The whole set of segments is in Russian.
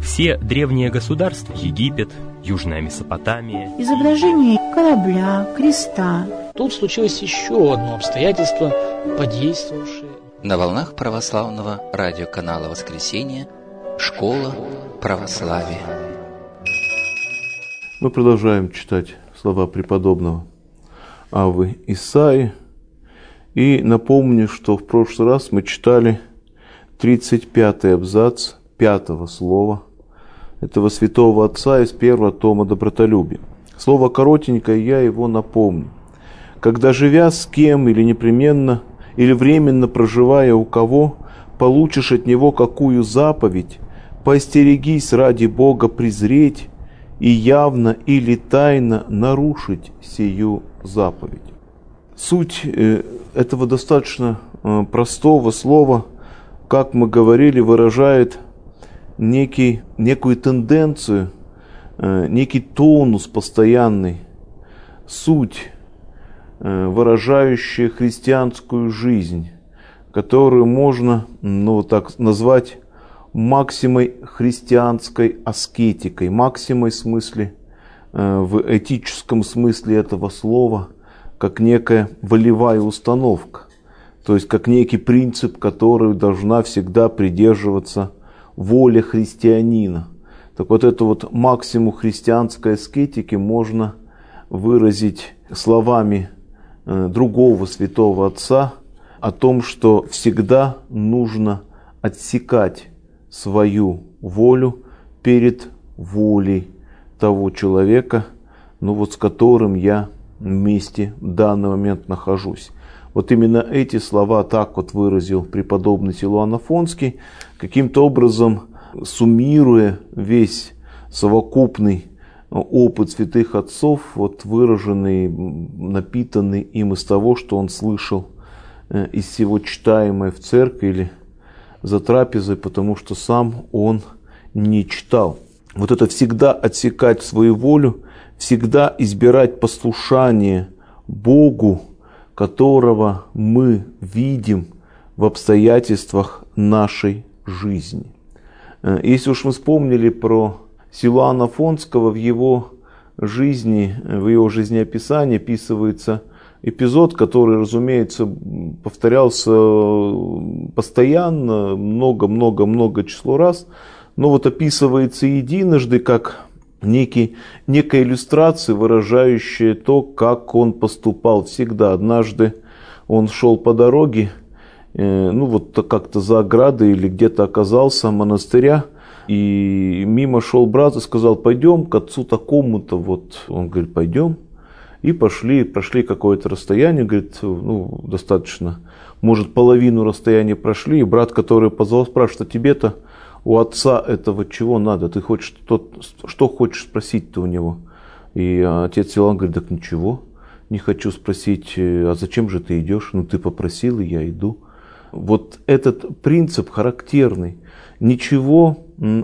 Все древние государства, Египет, Южная Месопотамия, изображение корабля, креста. Тут случилось еще одно обстоятельство, подействовавшее. На волнах православного радиоканала «Воскресенье» «Школа православия». Мы продолжаем читать слова преподобного Аввы Исаии. И напомню, что в прошлый раз мы читали 35-й абзац 5-го слова этого святого отца из первого тома «Добротолюбия». Слово коротенькое, я его напомню. «Когда, живя с кем или непременно, или временно проживая у кого, получишь от него какую заповедь, поостерегись ради Бога презреть и явно или тайно нарушить сию заповедь». Суть этого достаточно простого слова, как мы говорили, выражает некую тенденцию, некий тонус постоянный, суть, выражающая христианскую жизнь, которую можно, так назвать, максимой христианской аскетикой, максимой в смысле, в этическом смысле этого слова, как некая волевая установка, то есть как некий принцип, который должна всегда придерживаться воля христианина. Так вот эту вот максимум христианской аскетики можно выразить словами другого святого отца о том, что всегда нужно отсекать свою волю перед волей того человека, с которым я вместе в данный момент нахожусь. Вот именно эти слова так вот выразил преподобный Силуан Афонский, каким-то образом суммируя весь совокупный опыт святых отцов, выраженный, напитанный им из того, что он слышал из всего читаемое в церкви или за трапезой, потому что сам он не читал. Вот это всегда отсекать свою волю, всегда избирать послушание Богу, которого мы видим в обстоятельствах нашей жизни. Если уж мы вспомнили про Силуана Афонского, в его жизнеописании описывается эпизод, который, разумеется, повторялся постоянно, много число раз, но описывается единожды как некая иллюстрация, выражающая то, как он поступал всегда. Однажды он шел по дороге, как-то за оградой или где-то оказался монастыря, и мимо шел брат и сказал: пойдем к отцу такому-то. Он говорит: пойдем. И прошли какое-то расстояние, говорит, достаточно, может, половину расстояния прошли, и брат, который позвал, спрашивает: а тебе-то у отца этого чего надо? Ты хочешь, что хочешь спросить-то у него? И отец Силуан говорит: так ничего, не хочу спросить. А зачем же ты идешь? Ты попросил, и я иду. Вот этот принцип характерный. Ничего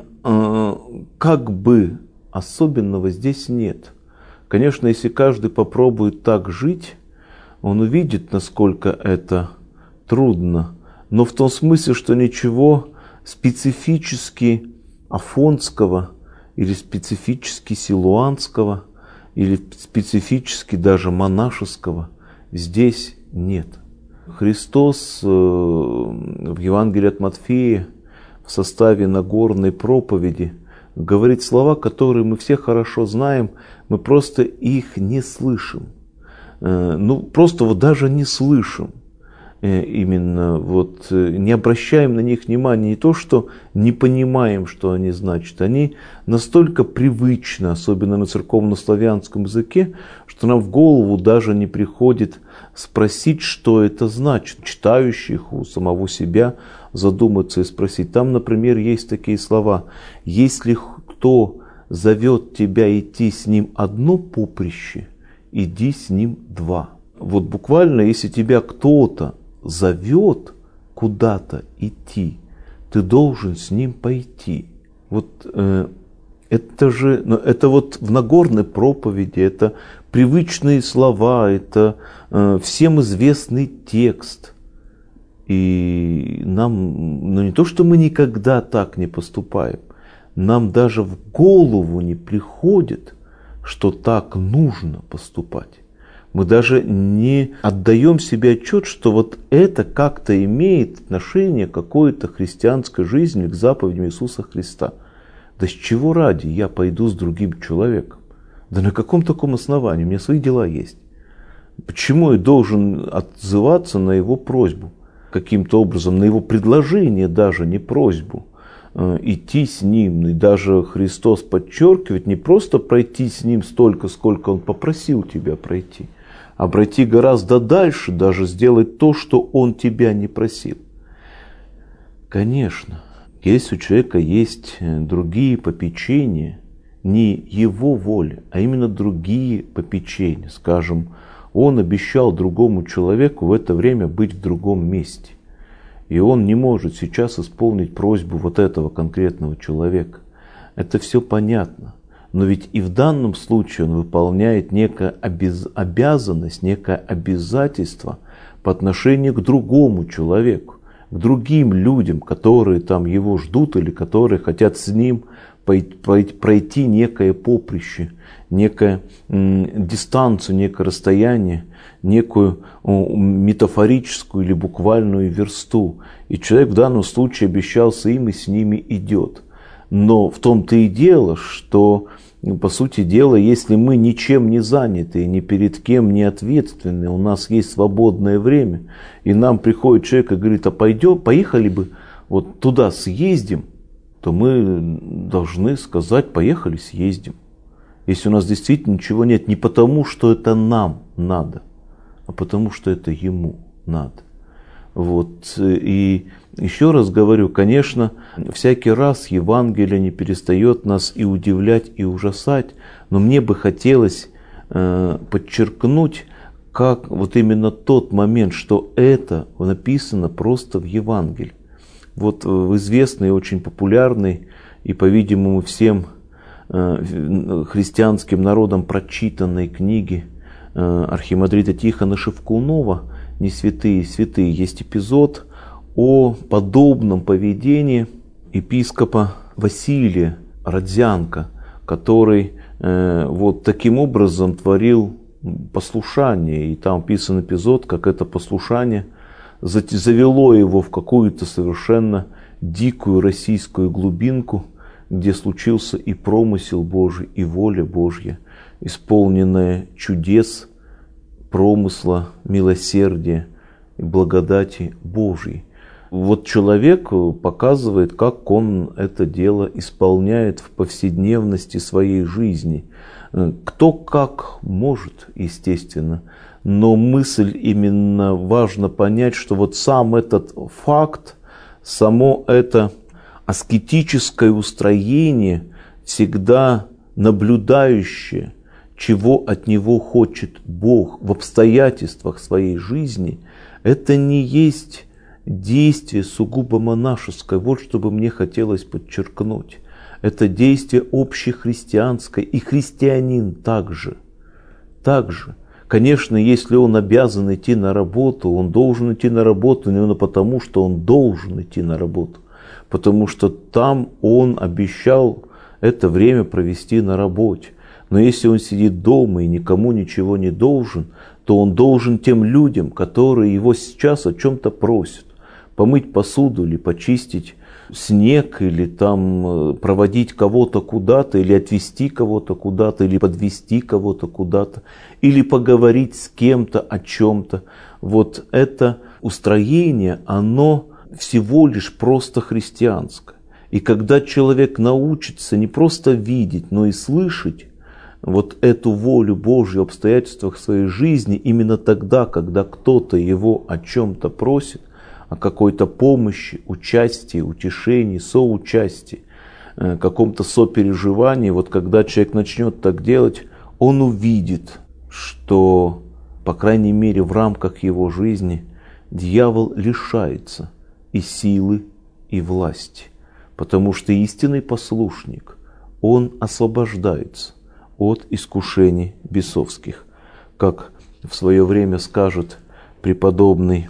как бы особенного здесь нет. Конечно, если каждый попробует так жить, он увидит, насколько это трудно. Но в том смысле, что ничего специфически афонского или специфически силуанского или специфически даже монашеского здесь нет. Христос в Евангелии от Матфея в составе Нагорной проповеди говорит слова, которые мы все хорошо знаем, мы просто их не слышим. Просто даже не слышим. Именно не обращаем на них внимания, не то, что не понимаем, что они значат. Они настолько привычны, особенно на церковнославянском языке, что нам в голову даже не приходит спросить, что это значит. Читающих у самого себя задуматься и спросить. Там, например, есть такие слова: если кто зовет тебя идти с ним одно поприще, иди с ним два. Буквально, если тебя кто-то зовет куда-то идти, ты должен с ним пойти. Это в Нагорной проповеди, это привычные слова, это всем известный текст. И нам, не то, что мы никогда так не поступаем, нам даже в голову не приходит, что так нужно поступать. Мы даже не отдаем себе отчет, что вот это как-то имеет отношение к какой-то христианской жизни, к заповедям Иисуса Христа. Да с чего ради я пойду с другим человеком? Да на каком таком основании? У меня свои дела есть. Почему я должен отзываться на его просьбу? Каким-то образом, на его предложение даже, не просьбу. Идти с ним. И даже Христос подчеркивает, не просто пройти с ним столько, сколько он попросил тебя пройти, а пройти гораздо дальше, даже сделать то, что он тебя не просил. Конечно, если у человека есть другие попечения, не его воля, а именно другие попечения. Скажем, он обещал другому человеку в это время быть в другом месте. И он не может сейчас исполнить просьбу вот этого конкретного человека. Это все понятно. Но ведь и в данном случае он выполняет некую обязанность, некое обязательство по отношению к другому человеку, к другим людям, которые там его ждут или которые хотят с ним пройти некое поприще, некую дистанцию, некое расстояние, некую метафорическую или буквальную версту. И человек в данном случае обещался им и с ними идет. Но в том-то и дело, что, по сути дела, если мы ничем не заняты и ни перед кем не ответственны, у нас есть свободное время, и нам приходит человек и говорит, а поехали бы вот туда съездим, то мы должны сказать, поехали съездим. Если у нас действительно ничего нет, не потому, что это нам надо, а потому, что это ему надо. Вот. И еще раз говорю, конечно, всякий раз Евангелие не перестает нас и удивлять, и ужасать, но мне бы хотелось подчеркнуть, как вот именно тот момент, что это написано просто в Евангелии. Вот в известной, очень популярной и, по-видимому, всем христианским народам прочитанной книге архимандрита Тихона Шевкунова «Не святые, святые» есть эпизод о подобном поведении епископа Василия Родзянко, который вот таким образом творил послушание. И там описан эпизод, как это послушание завело его в какую-то совершенно дикую российскую глубинку, где случился и промысел Божий, и воля Божья, исполненная чудес, промысла, милосердия и благодати Божьей. Вот человек показывает, как он это дело исполняет в повседневности своей жизни. Кто как может, естественно. Но мысль именно важно понять, что вот сам этот факт, само это аскетическое устроение, всегда наблюдающее, чего от него хочет Бог в обстоятельствах своей жизни, это не есть действие сугубо монашеское. Вот что бы мне хотелось подчеркнуть. Это действие общехристианское, и христианин также. Конечно, если он обязан идти на работу, он должен идти на работу именно потому, что он должен идти на работу. Потому что там он обещал это время провести на работе. Но если он сидит дома и никому ничего не должен, то он должен тем людям, которые его сейчас о чем-то просят. Помыть посуду или почистить снег, или там проводить кого-то куда-то, или отвезти кого-то куда-то, или подвезти кого-то куда-то, или поговорить с кем-то о чем-то. Вот это устроение, оно всего лишь просто христианское. И когда человек научится не просто видеть, но и слышать вот эту волю Божью в обстоятельствах своей жизни, именно тогда, когда кто-то его о чем-то просит, о какой-то помощи, участии, утешении, соучастии, каком-то сопереживании, вот когда человек начнет так делать, он увидит, что, по крайней мере, в рамках его жизни дьявол лишается и силы, и власти. Потому что истинный послушник, он освобождается от искушений бесовских. Как в свое время скажет преподобный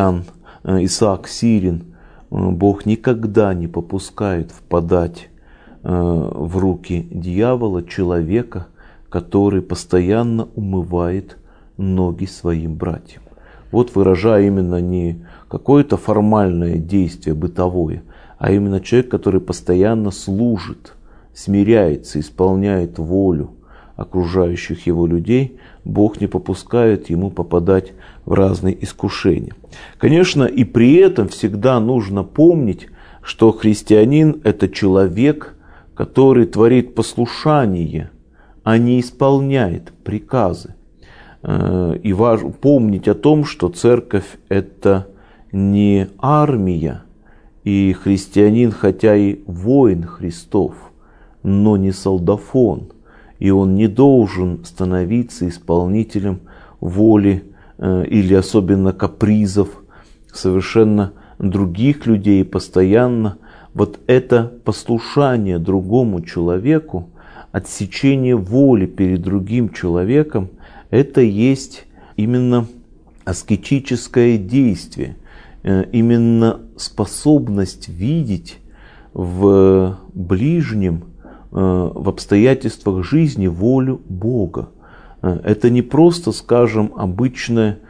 Исаак Сирин, Бог никогда не попускает впадать в руки дьявола человека, который постоянно умывает ноги своим братьям. Вот выражая именно не какое-то формальное действие бытовое, а именно человек, который постоянно служит, смиряется, исполняет волю окружающих его людей, Бог не попускает ему попадать в разные искушения. Конечно, и при этом всегда нужно помнить, что христианин – это человек, который творит послушание, а не исполняет приказы. И важно помнить о том, что церковь – это не армия, и христианин, хотя и воин Христов, но не солдафон, и он не должен становиться исполнителем воли или особенно капризов совершенно других людей постоянно. Вот это послушание другому человеку, отсечение воли перед другим человеком, это есть именно аскетическое действие, именно способность видеть в ближнем, в обстоятельствах жизни волю Бога. Это не просто, скажем, обычное,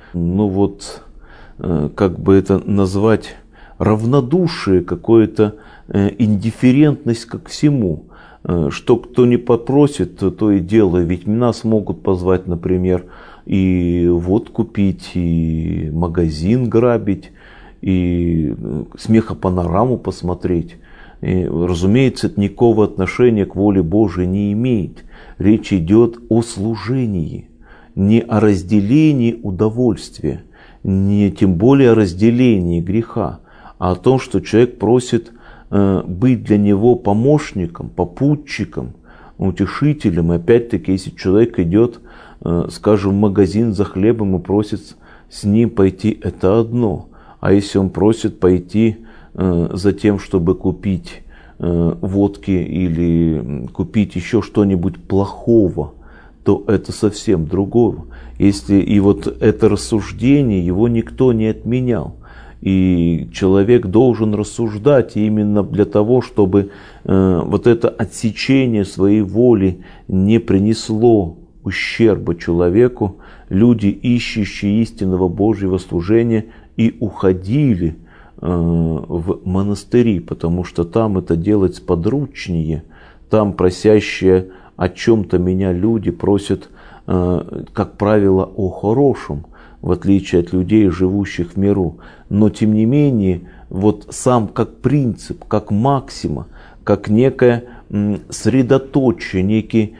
как бы это назвать, равнодушие, какое-то индифферентность ко всему. Что кто не попросит, то и делай. Ведь нас могут позвать, например, и водку пить, и магазин грабить, и смехопанораму посмотреть. И, разумеется, это никакого отношения к воле Божией не имеет. Речь идет о служении, не о разделении удовольствия, не тем более о разделении греха, а о том, что человек просит быть для него помощником, попутчиком, утешителем. И опять-таки, если человек идет, скажем, в магазин за хлебом и просит с ним пойти, это одно. А если он просит пойти за тем, чтобы купить водки или купить еще что-нибудь плохого, то это совсем другое. И вот это рассуждение, его никто не отменял. И человек должен рассуждать именно для того, чтобы вот это отсечение своей воли не принесло ущерба человеку. Люди, ищущие истинного Божьего служения, и уходили в монастыри, потому что там это делать сподручнее. Там просящие о чем-то меня люди просят, как правило, о хорошем, в отличие от людей, живущих в миру. Но тем не менее, вот сам как принцип, как максима, как некое средоточие, некий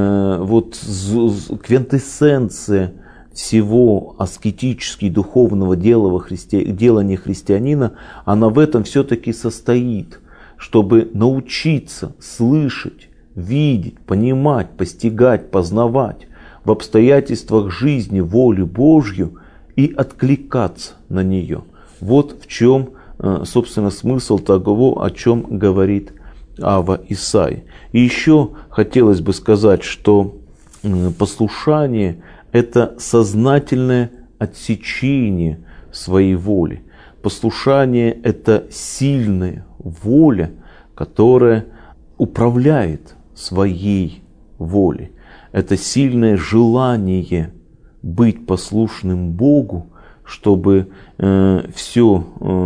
квинтэссенция всего аскетически духовного делания христианина, она в этом все-таки состоит, чтобы научиться слышать, видеть, понимать, постигать, познавать в обстоятельствах жизни волю Божью и откликаться на нее. Вот в чем, собственно, смысл того, о чем говорит Ава Исаия. И еще хотелось бы сказать, что послушание – это сознательное отсечение своей воли. Послушание – это сильная воля, которая управляет своей волей. Это сильное желание быть послушным Богу, чтобы все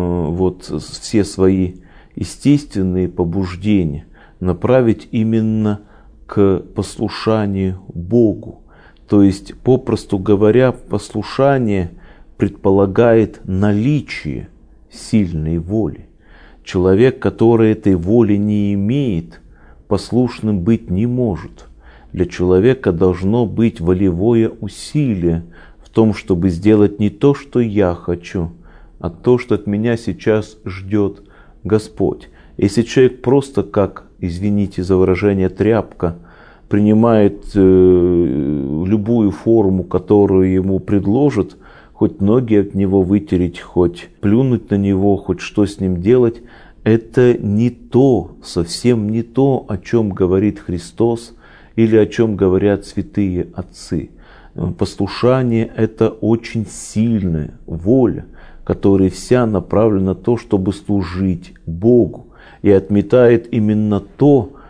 свои естественные побуждения направить именно к послушанию Богу. То есть, попросту говоря, послушание предполагает наличие сильной воли. Человек, который этой воли не имеет, послушным быть не может. Для человека должно быть волевое усилие в том, чтобы сделать не то, что я хочу, а то, что от меня сейчас ждет Господь. Если человек просто как, извините за выражение, тряпка, принимает любую форму, которую ему предложат, хоть ноги от него вытереть, хоть плюнуть на него, хоть что с ним делать, это не то, совсем не то, о чем говорит Христос или о чем говорят святые отцы. Послушание – это очень сильная воля, которая вся направлена на то, чтобы служить Богу, и отметает именно то,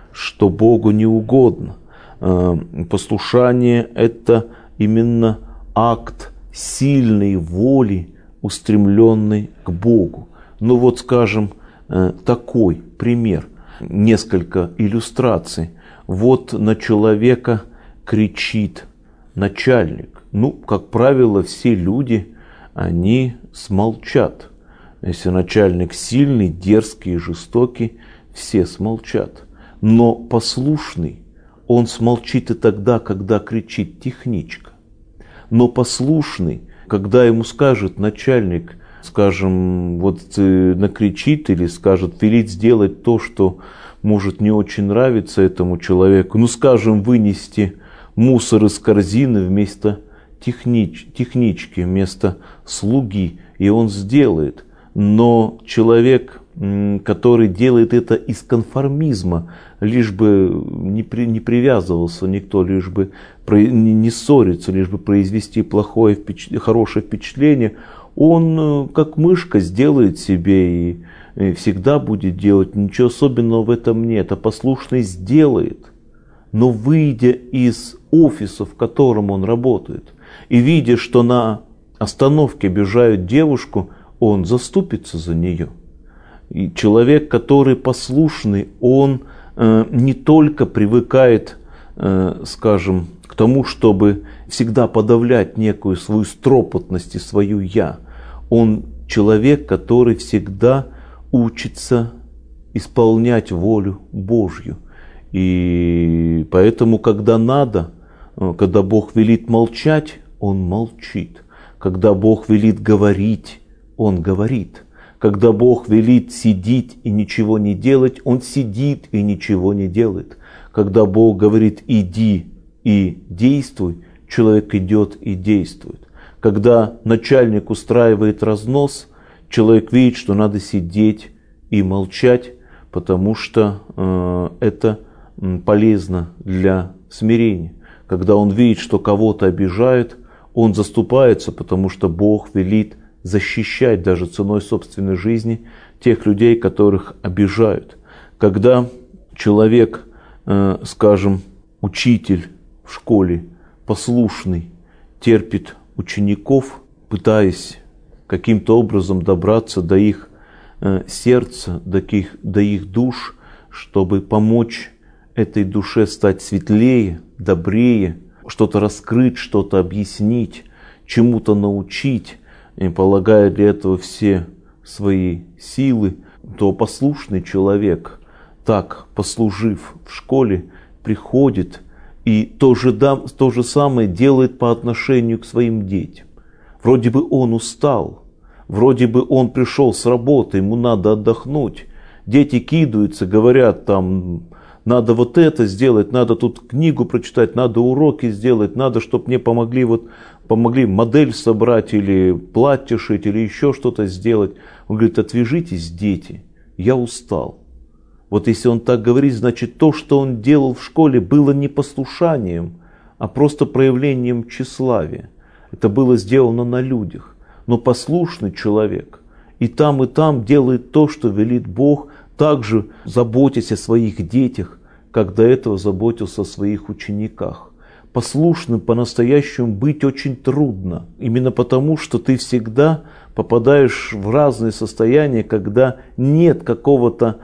что Богу не угодно. Послушание – это именно акт сильной воли, устремленной к Богу. Ну вот, скажем, такой пример, несколько иллюстраций. Вот на человека кричит начальник. Ну, как правило, все люди, они смолчат. Если начальник сильный, дерзкий и жестокий, все смолчат. Но послушный, он смолчит и тогда, когда кричит техничка. Но послушный, когда ему скажет начальник, скажем, вот накричит или скажет, велит сделать то, что может не очень нравиться этому человеку, ну, скажем, вынести мусор из корзины вместо технички, вместо слуги, и он сделает. Но человек, который делает это из конформизма, лишь бы не привязывался никто, лишь бы не ссориться, лишь бы произвести хорошее впечатление, он как мышка сделает себе и всегда будет делать, ничего особенного в этом нет, а послушный сделает. Но выйдя из офиса, в котором он работает, и видя, что на остановке обижают девушку, он заступится за нее. И человек, который послушный, он не только привыкает, скажем, к тому, чтобы всегда подавлять некую свою стропотность и свою «я». Он человек, который всегда учится исполнять волю Божью. И поэтому, когда надо, когда Бог велит молчать, он молчит. Когда Бог велит говорить, он говорит. Когда Бог велит сидеть и ничего не делать, он сидит и ничего не делает. Когда Бог говорит «иди и действуй», человек идет и действует. Когда начальник устраивает разнос, человек видит, что надо сидеть и молчать, потому что это полезно для смирения. Когда он видит, что кого-то обижают, он заступается, потому что Бог велит защищать даже ценой собственной жизни тех людей, которых обижают. Когда человек, скажем, учитель в школе, послушный, терпит учеников, пытаясь каким-то образом добраться до их сердца, до их душ, чтобы помочь этой душе стать светлее, добрее, что-то раскрыть, что-то объяснить, чему-то научить, и полагая для этого все свои силы, то послушный человек, так послужив в школе, приходит и то же самое делает по отношению к своим детям. Вроде бы он устал, вроде бы он пришел с работы, ему надо отдохнуть. Дети кидаются, говорят там, надо вот это сделать, надо тут книгу прочитать, надо уроки сделать, надо, чтобы мне помогли модель собрать или платье шить, или еще что-то сделать. Он говорит, отвяжитесь, дети, я устал. Вот если он так говорит, значит то, что он делал в школе, было не послушанием, а просто проявлением тщеславия. Это было сделано на людях. Но послушный человек и там делает то, что велит Бог, также заботясь о своих детях, как до этого заботился о своих учениках. Послушным по-настоящему быть очень трудно. Именно потому, что ты всегда попадаешь в разные состояния, когда нет какой-то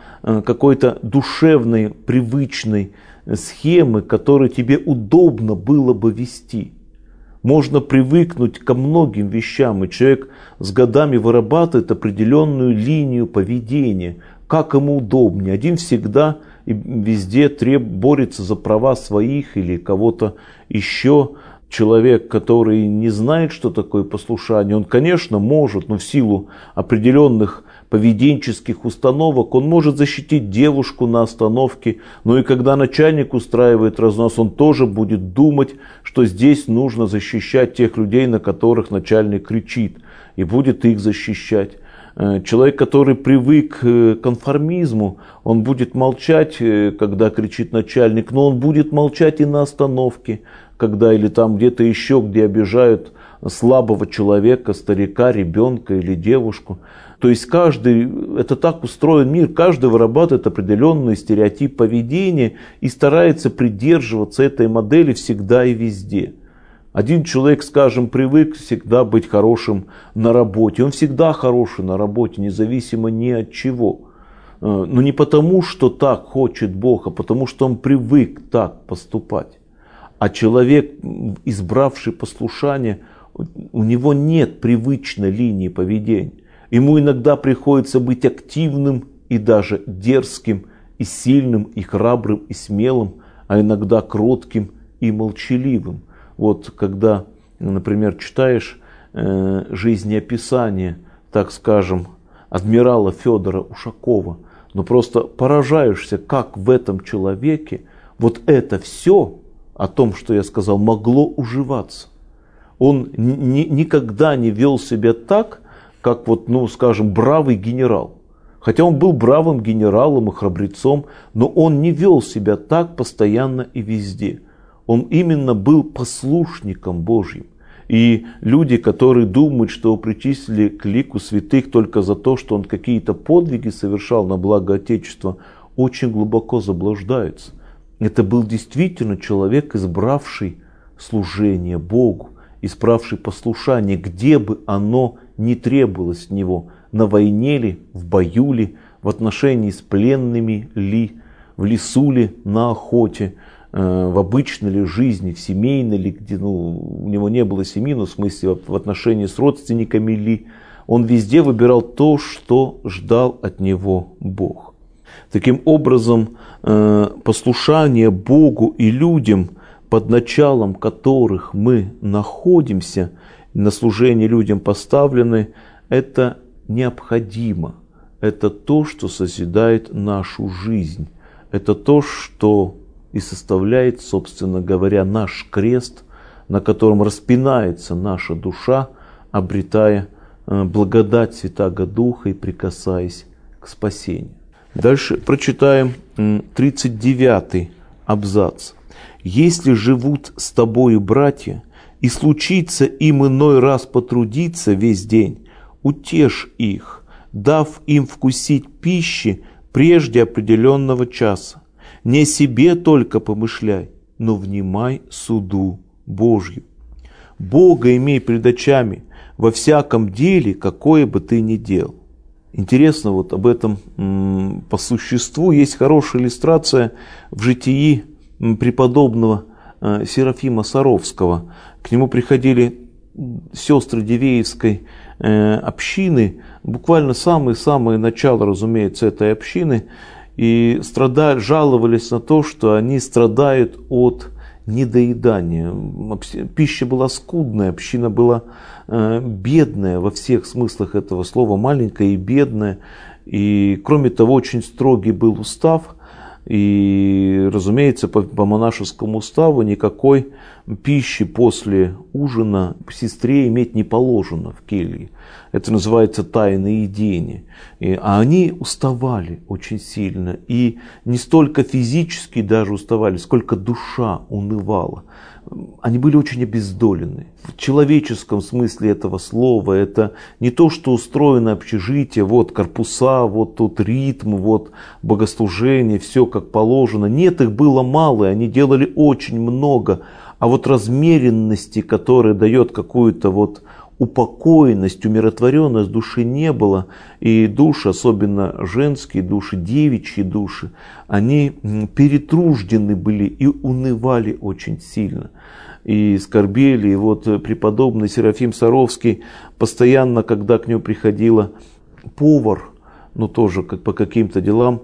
душевной, привычной схемы, которую тебе удобно было бы вести. Можно привыкнуть ко многим вещам, и человек с годами вырабатывает определенную линию поведения, как ему удобнее. Один всегда и везде борется за права своих или кого-то еще. Человек, который не знает, что такое послушание, он, конечно, может, но в силу определенных поведенческих установок, он может защитить девушку на остановке, но и когда начальник устраивает разнос, он тоже будет думать, что здесь нужно защищать тех людей, на которых начальник кричит, и будет их защищать. Человек, который привык к конформизму, он будет молчать, когда кричит начальник, но он будет молчать и на остановке, когда или там где-то еще, где обижают слабого человека, старика, ребенка или девушку. То есть каждый, это так устроен мир, каждый вырабатывает определенный стереотип поведения и старается придерживаться этой модели всегда и везде. Один человек, скажем, привык всегда быть хорошим на работе. Он всегда хороший на работе, независимо ни от чего. Но не потому, что так хочет Бог, а потому, что он привык так поступать. А человек, избравший послушание, у него нет привычной линии поведения. Ему иногда приходится быть активным и даже дерзким, и сильным, и храбрым, и смелым, а иногда кротким и молчаливым. Вот когда, например, читаешь жизнеописание, так скажем, адмирала Федора Ушакова, но просто поражаешься, как в этом человеке вот это все о том, что я сказал, могло уживаться. Он никогда не вел себя так, как вот, ну, скажем, бравый генерал. Хотя он был бравым генералом и храбрецом, но он не вел себя так постоянно и везде. Он именно был послушником Божьим. И люди, которые думают, что его причислили к лику святых только за то, что он какие-то подвиги совершал на благо Отечества, очень глубоко заблуждаются. Это был действительно человек, избравший служение Богу, избравший послушание, где бы оно ни требовалось от него, на войне ли, в бою ли, в отношении с пленными ли, в лесу ли, на охоте, в обычной ли жизни, в семейной ли, где у него не было семьи, но в смысле в отношении с родственниками ли, он везде выбирал то, что ждал от него Бог. Таким образом, послушание Богу и людям, под началом которых мы находимся, на служение людям поставлены, это необходимо. Это то, что созидает нашу жизнь. Это то, что и составляет, собственно говоря, наш крест, на котором распинается наша душа, обретая благодать Святаго Духа и прикасаясь к спасению. Дальше прочитаем 39-й абзац. «Если живут с тобою братья, и случится им иной раз потрудиться весь день, утешь их, дав им вкусить пищи прежде определенного часа. Не о себе только помышляй, но внимай суду Божью. Бога имей пред очами во всяком деле, какое бы ты ни делал». Интересно, вот об этом по существу есть хорошая иллюстрация в житии преподобного Серафима Саровского. К нему приходили сестры Дивеевской общины, буквально самое начало, разумеется, этой общины, и жаловались на то, что они страдают от недоедания. Пища была скудная, община была бедная во всех смыслах этого слова, маленькая и бедная. И кроме того, очень строгий был устав. И, разумеется, по монашескому уставу никакой пищи после ужина сестре иметь не положено в келье. Это называется тайное едение. А они уставали очень сильно. И не столько физически даже уставали, сколько душа унывала. Они были очень обездолены. В человеческом смысле этого слова это не то, что устроено общежитие, вот корпуса, вот тут ритм, вот богослужение, все как положено. Нет, их было мало, и они делали очень много. А вот размеренности, которая дает какую-то вот упокоенность, умиротворенность души не было. И души, особенно женские души, девичьи души, они перетруждены были и унывали очень сильно. И скорбели. И вот преподобный Серафим Саровский постоянно, когда к нему приходила повар, ну тоже по каким-то делам,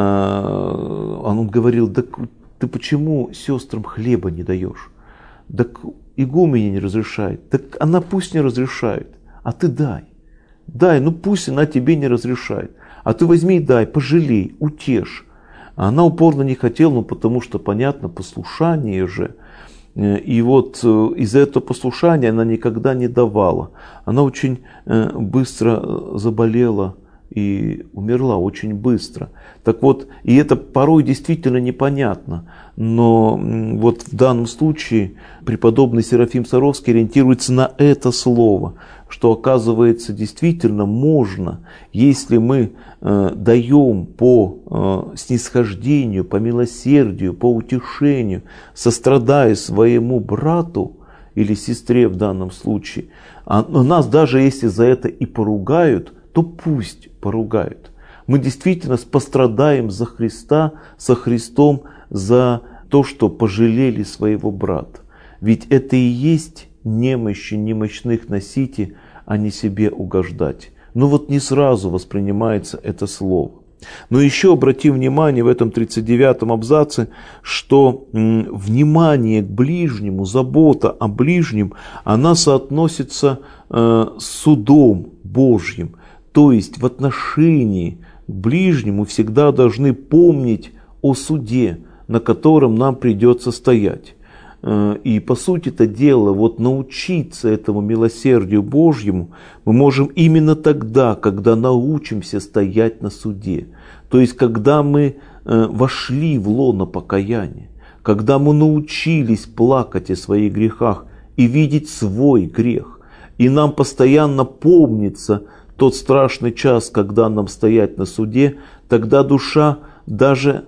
он говорил: да ты почему сестрам хлеба не даешь? Так игуменя не разрешает. Так она пусть не разрешает, а ты дай. Дай, ну пусть она тебе не разрешает. А ты возьми и дай, пожалей, утешь. А она упорно не хотела, ну потому что, понятно, послушание же. И вот из-за этого послушания она никогда не давала. Она очень быстро заболела и умерла очень быстро. Так вот, и это порой действительно непонятно, но вот в данном случае преподобный Серафим Саровский ориентируется на это слово, что оказывается действительно можно, если мы даем по снисхождению, по милосердию, по утешению, сострадая своему брату или сестре в данном случае, нас даже если за это и поругают, то пусть поругают. Мы действительно пострадаем за Христа, со Христом, за то, что пожалели своего брата. Ведь это и есть немощи немощных носите, а не себе угождать. Но вот не сразу воспринимается это слово. Но еще обратим внимание в этом 39-м абзаце, что внимание к ближнему, забота о ближнем, она соотносится с судом Божьим. То есть в отношении к ближнему всегда должны помнить о суде, на котором нам придется стоять. И по сути-то дела, вот научиться этому милосердию Божьему мы можем именно тогда, когда научимся стоять на суде. То есть когда мы вошли в лоно покаяния, когда мы научились плакать о своих грехах и видеть свой грех. И нам постоянно помнится тот страшный час, когда нам стоять на суде, тогда душа даже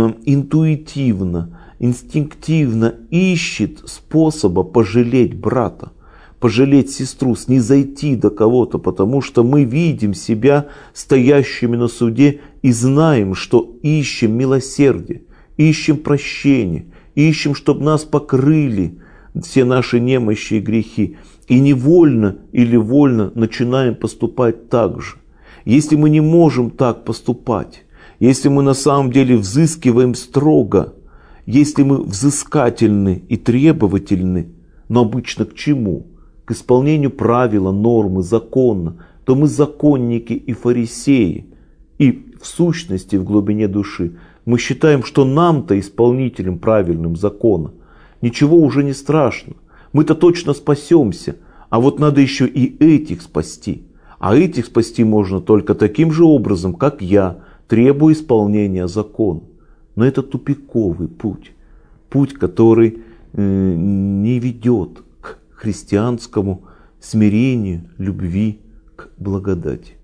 интуитивно, инстинктивно ищет способа пожалеть брата, пожалеть сестру, снизойти до кого-то, потому что мы видим себя стоящими на суде и знаем, что ищем милосердие, ищем прощение, ищем, чтобы нас покрыли все наши немощи и грехи. И невольно или вольно начинаем поступать так же. Если мы не можем так поступать, если мы на самом деле взыскиваем строго, если мы взыскательны и требовательны, но обычно к чему? К исполнению правила, нормы, закона, то мы законники и фарисеи. И в сущности, в глубине души, мы считаем, что нам-то, исполнителям правильным закона, ничего уже не страшно. Мы-то точно спасемся, а вот надо еще и этих спасти. А этих спасти можно только таким же образом, как я, требую исполнения закона. Но это тупиковый путь. Путь, который не ведет к христианскому смирению, любви, к благодати.